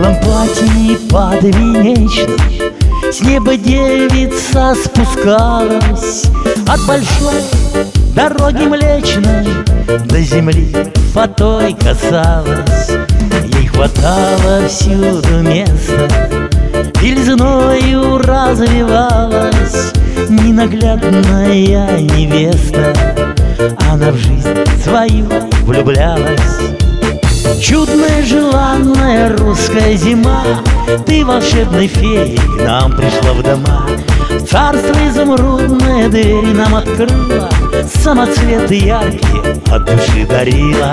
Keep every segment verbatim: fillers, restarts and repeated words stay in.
белом платье подвенечной с неба девица спускалась, от большой дороги Млечной до земли фатой касалась. Ей хватало всюду места, белизною развивалась ненаглядная невеста. Она в жизнь свою влюблялась. Чудная, желанная русская зима, ты, волшебной феей, к нам пришла в дома. Царство изумрудное двери нам открыла, самоцветы яркие от души дарила.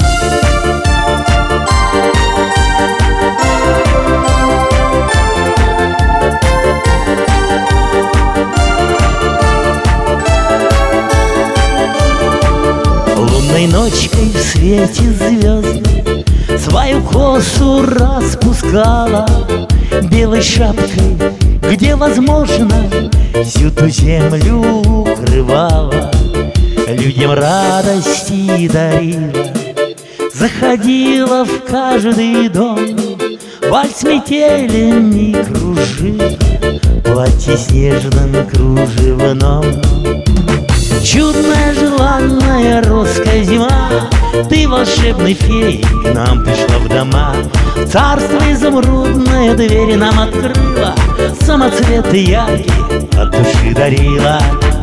Лунной ночкой в свете звезд свою косу распускала, белой шапкой, где возможно, всю ту землю укрывала. Людям радости дарила, заходила в каждый дом, вальс метелями кружила, платье снежным кружевном. Чудная, желанная русская зима, ты, волшебной феей, к нам пришла в дома. Царство изумрудное двери нам открыла, самоцветы яркие от души дарила.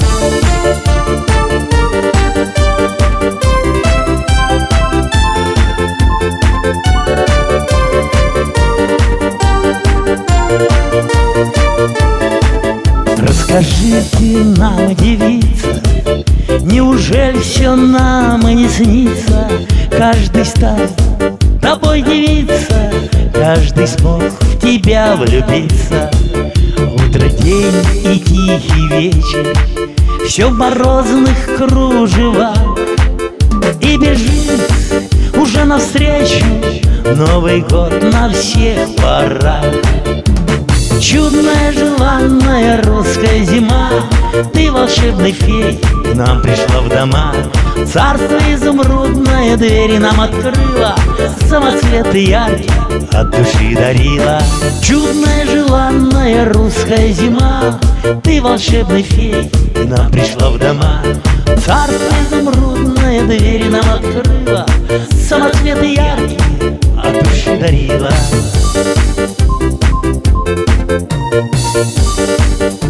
Расскажите нам, девица, неужели все нам и не снится? Каждый стал тобой девица, каждый смог в тебя влюбиться. Утро, день и тихий вечер, все в морозных кружевах, и бежит уже навстречу Новый год на всех парах. Чудная, желанная русская зима, ты, волшебной феей, к нам пришла в дома. Царство изумрудное двери нам открыла, самоцветы яркие от души дарила. Чудная, желанная русская зима, ты, волшебной феей, к нам пришла в дома. Царство изумрудное двери нам открыла, самоцветы яркие от души дарила. Thank you.